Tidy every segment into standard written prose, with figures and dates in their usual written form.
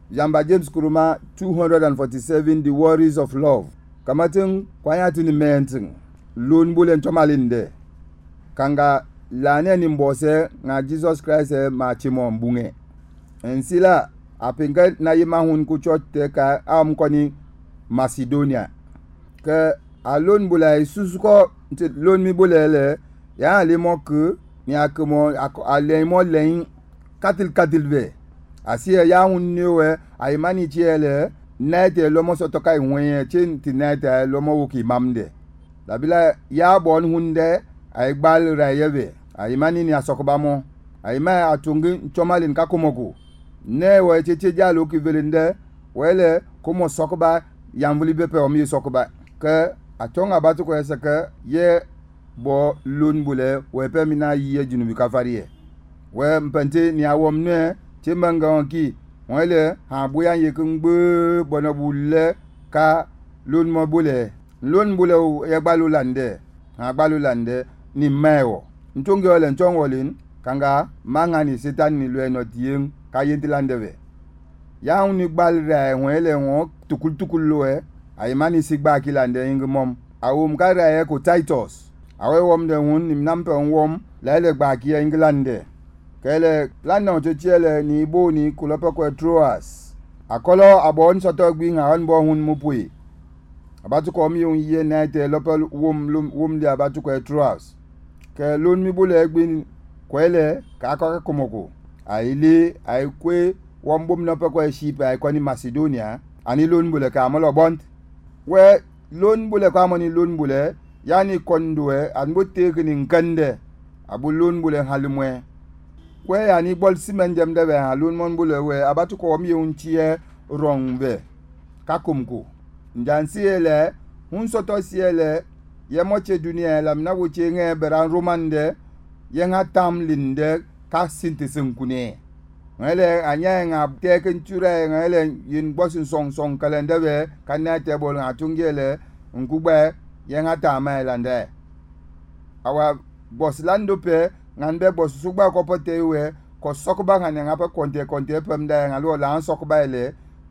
Jamba James Kuruma 247 The Worries of Love. Kamatin kwanyatu ni menting. Lun bulen chomalinde. Kanga lane ni mbose nga Jesus Christ ma chimo mbunge. Ensila apinga na yima hun kuchote ka amkoni Macedonia. Ke alon bulay susuko lon mi bulele ya alimo ke ni akemo alemo len katil ve. Asiye ya hunnewe aimani chiele nete lomo sotoka iwenye chin tinete lomo wuki mamde. Labila ya bon hunde aigbal rayeve aimani ni asokobamo aima atungi chomalin kakumoku newe cheche jalo ki velinde wele komo sokoba yambuli bepe omi sokoba ke atonga batu ko esaka ye bo lunbule wepe mina ye junubi kafarie we mpente ni awomne chimanga ki wele ha buya ye kungbe bonobule ka lunmobule ye gbalulande ha gbalulande ni mewo ntonge ole ntongolin kanga mangani setan ni lwe notien ka yentilande ya uni gbalre wele won tukul loe aimani sigba kilande ingmom awum kara ko Titus awe wom de hun nimnampe wom lele gba ki England kele lana to chele ni bo ni kulope ko Troas akolo abon soto gbi ngan bo hun mupui abatu ko mi un ye na te lopel wom de abatu ko Troas ke lon mi bole gbi kwele ka ka komoko aile aikwe wom bom no pe ko ship ai ko ni Macedonia ani lon bole ka mo lo bont we lon bole ka mo ni lon bole yani kondoe anbo tekini nkande abu lon bole halumwe kwe yani bol simen dem de be halun mon bole we abatu ko mi unchie rongbe kakumku njansiele hun soto siele ye moche dunia la mna wuche nge beran romande ye nga tamlinde ka sintisin kune ngele anya nga teken ture ngele yin bosin song kalende be kanate bol nga tungele nkugbe ye nga tamelande awa boslando pe ngande bosugba ko pote we ko sokba nga pa konte pem da nga lo la sokba ele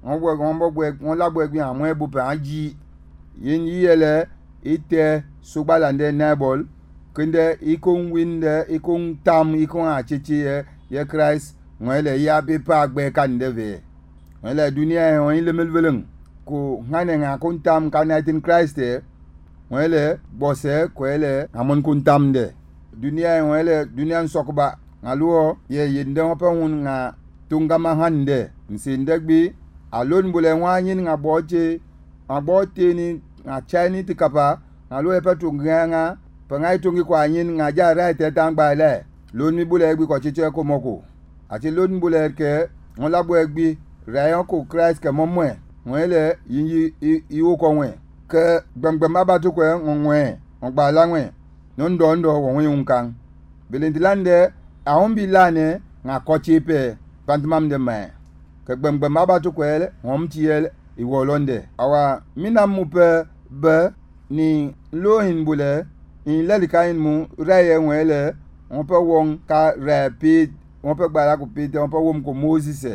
on la bwe gbian mo ebu pe anji yin yele ite sugbalande nebol kende ikon winde ikon tam ikon achichi ye Christ ngele ya be pa gbe kande ve ngele dunia on ile melveleng ko ngane nga kon tam kanatin Christ ngele bose ko ele amon kun tam de dunia ngele dunia sokba ngaluo ye yinde hopa hun nga tunga mahande nsindegbi alon bule wanyin nga bote ni nga chani tikapa ngaluo epetu nganga pangai tungi kwa nyin nga jara tetangba le lon mi bule egbi ko chiche ko moko ati lon bule ke on la bo egbi rayon ko Christ ke momwe ngele yin iwo ko wen ke gbangba mabatu ko nwe on gba lanwe ndo won yunkan belindilande ahombi lane nga kochipe pantmam de me ke gbangba mabatu ko ele homtiel iwolonde awa minamupe be ni lohin bule in lelikain mu raye wele on pe won ka rapid on pe gbara ko pete on pe won ko Moses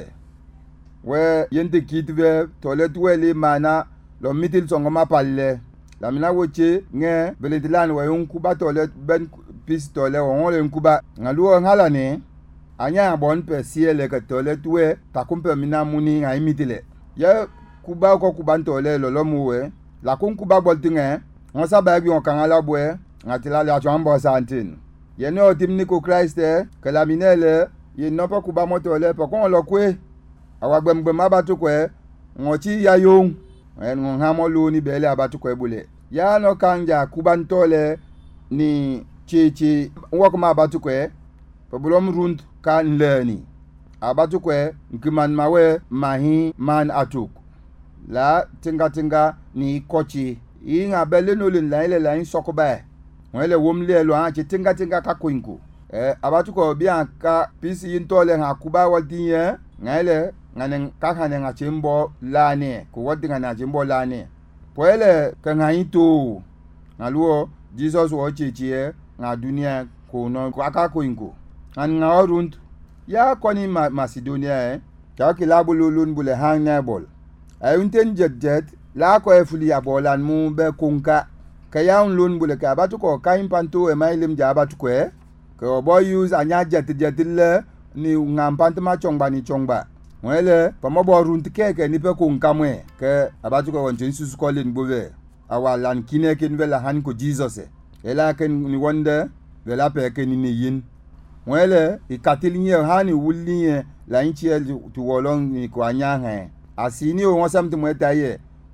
we yente kitve toilet wele mana lo mitil songo mapalle la mina woche nge beledilan wa yon kuba toilet ben pistole on le kuba ngaluo ngalane anya bon pe siele ka toilet we takumpe mina muni ngai mitile ye kuba ko kuba toilet lo muwe la kun kuba boltinge on sa ba bi on kangala bwe ngatila la chambo santin ye no timni ko Christ ke la minele ye no pa kuba motoilet pa kon lo kwe awa gbemgbe mabatu kwe ngochi ya yon en ngamo lo ni bele abatu kwe bule ya no kanja kubantole ni chichi wokuma abatu kwe problem rund kan learning abatu kwe nkiman mawe mahi man atuk la tinga ni kochi inga bele no le la in sokoba wele womle lo an tinga ka kwinku abatu ko bian ka pisi intole ha kuba wadinye ngale ngane kakane nga chimbo lane ko wadinga na chimbo lane poele ka ngaito ngaluo Jesus wo chichie nga dunia ko no aka ko inko an nga orund ya koni Macedonia cha ki la bulu lun bule hang ne bol ayun ten jet la ko e fuli abolan mu be kunka ka yaun lun bule ka batu ko kain panto e mailim ja batu ko e ko boy use anya jet le ni ngam pantma chongba ni chongba wele pamo bo runt keke ni pe kunka mwe ke abatu ko wonchen susu ko len bove awalan kine ken vela han ko Jesus e la ken ni wonde vela pe ken ni yin wele ikatilinye hani wulinye la inchiel tu wolong ni ko anya he asini o wonsam tu mweta ye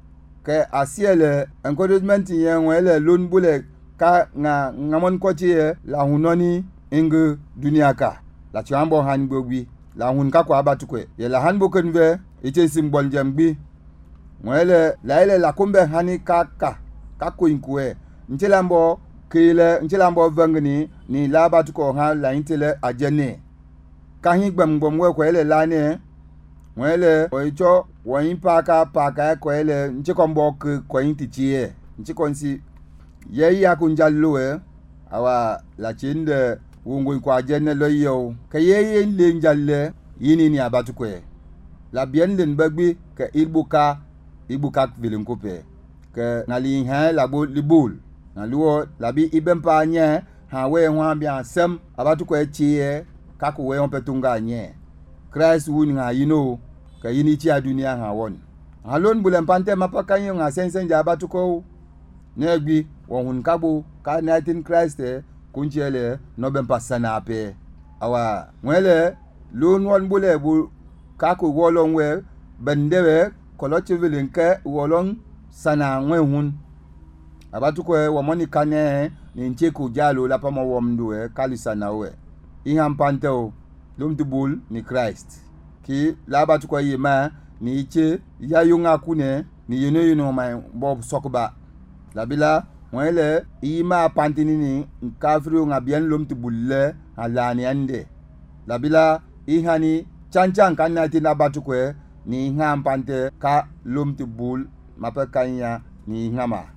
ke asiele encouragement yen wele lon bule ka ngamon ko ti la hunoni ingu duniaka la chambo han gbogbi la hun ka kwa batukwe ye la han boken ve ite symbol jambi wele la ile la kumbe hani ka ko inkwe ntilambo kile ntilambo vangni ni la batuko ha la intele ajene ka hin gbamgbom we ko ile la ne wele oicho woyin paka ko ile ntikombo ko inti chie ntikonsi ye ya kunjallo awa la chinde wungun kwa jenne loyo ka ye le njalle yini ni abatukwe la bien len bagbi ka ibuka vilin kope ka nali ha la bo libul na luo la bi ibempa nye ha we hwa bia sem abatukwe chie ka ko we on petunga nye Christ wun nga yino ka yini chi adunia ha won halon bulen pante mapaka yin nga sensen ja abatuko negbi won kabo ka 19 Christ kunchele no ben pasana pe awa mwele lon won bule bu ka ko wolon we bendewe kolochivilin ke wolon sana nwe hun abatuko wo moni kane ni ncheku jalo la pamo womduwe kalisana we iham panteo lumdubul ni Christ ki la batuko yema ni iche ya yunga kune ni yeno ma bob sokba labila mwele ima pantini ni nkafru nga bien lumdubulle alani ande labila ihani chanchan kanati na batuko ni iham pante ka lumdubul mapakanya ni ihama